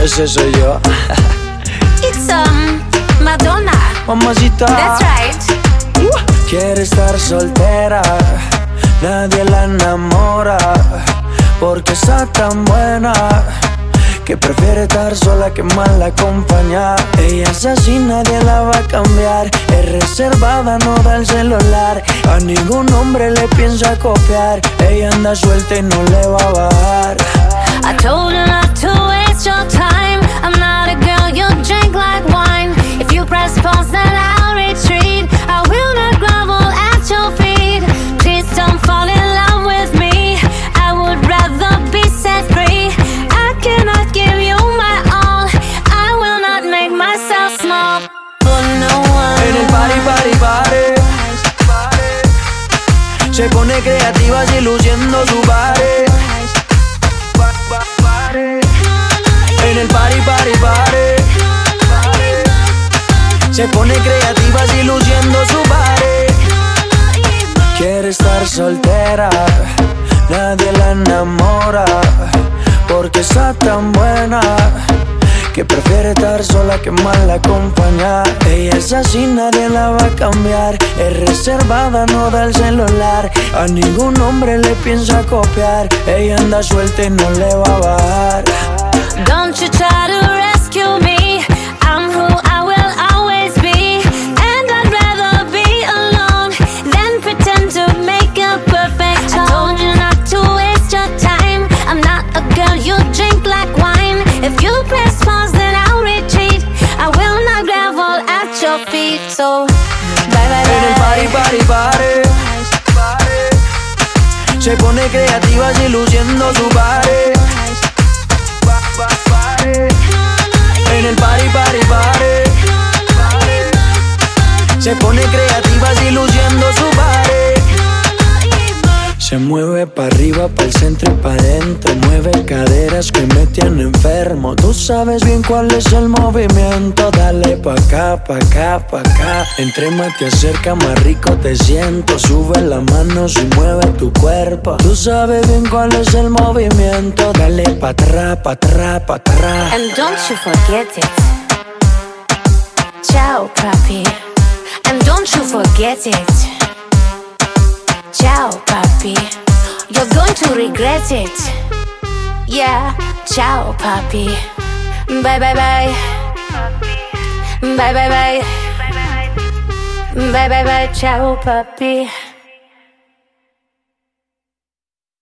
ese soy yo. It's Madonna. Mamacita. That's right. Quiere estar soltera, nadie la enamora, porque está tan buena que prefiere estar sola que mal acompañada. Ella es así, nadie la va a cambiar. Es reservada, no da el celular. A ningún hombre le piensa copiar. Ella anda suelta y no le va a bajar. I told her not to waste your time. I'm not a girl you drink like wine. If you press pause then I'll retreat. I will not grovel at your feet. Please don't fall in love with me. I would rather be set free. I cannot give you my all. I will not make myself small for no one. En el party, party, party, se pone creativa y luciendo su body. En el party, party, party, se pone creativa y luciendo su body. Quiere estar soltera, nadie la enamora, porque está tan buena que prefiere estar sola que mal acompañada. Ella es así, nadie la va a cambiar. Es reservada, no da el celular. A ningún hombre le piensa copiar. Ella anda suelta y no le va a bajar. Don't you try to rescue me. I'm who I will always be. And I'd rather be alone than pretend to make a perfect home. I told you not to waste your time. I'm not a girl you drink like wine. If you press pause then I'll retreat. I will not grovel at your feet. So bye bye bye. En el party, party, party, se pone creativa y luciendo su body. En el party, party, party, se pone creativa y luciendo su body. Se mueve pa' arriba, pa' el centro y pa' adentro. Mueve caderas que me tienen enfermo. Tú sabes bien cuál es el movimiento. Dale pa' acá, pa' acá, pa' acá. Entre más te acerca, más rico te siento. Sube las manos y mueve tu cuerpo. Tú sabes bien cuál es el movimiento. Dale pa' atrás, pa' atrás, pa' atrás. And don't you forget it. Ciao, papi. And don't you forget it. Ciao, papi. You're going to regret it. Yeah, ciao, papi. Bye, bye, bye. Bye, bye, bye. Bye, bye, bye. Ciao, papi.